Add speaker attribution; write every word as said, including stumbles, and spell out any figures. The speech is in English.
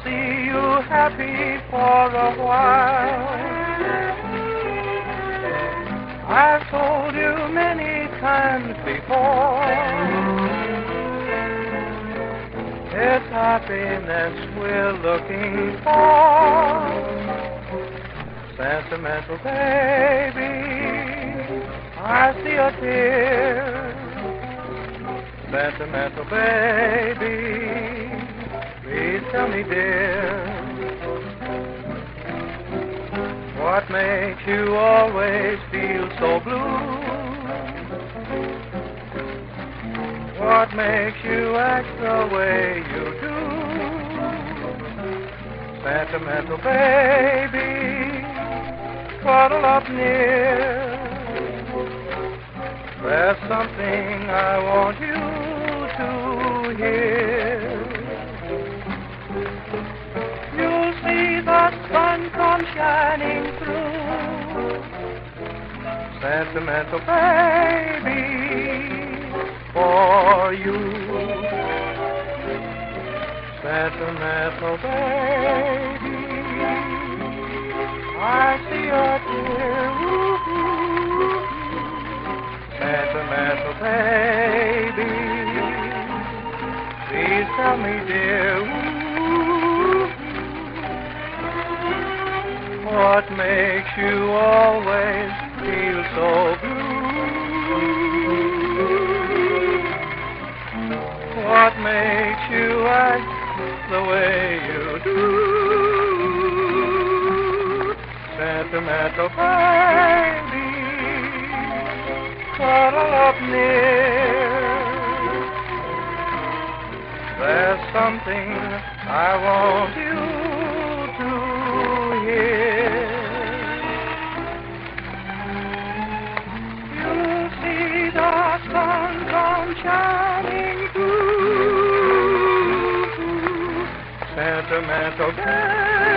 Speaker 1: see you happy for a while. I've told you many times before, it's happiness we're looking for. Sentimental baby, I see a tear. Sentimental baby, please tell me, dear, what makes you always feel so blue? What makes you act the way you do? Sentimental baby, cuddle up near. There's something I want you to hear. You'll see the sun come shining through. Sentimental baby, for you. Sentimental baby, I see your tear. Ooh-hoo. Sentimental baby, please tell me, dear, ooh, what makes you always feel so blue? What makes you act the way you do? Sentimental baby, cuddle up near. There's something I want you to hear. You'll see the sun come shining through. Sentimental baby,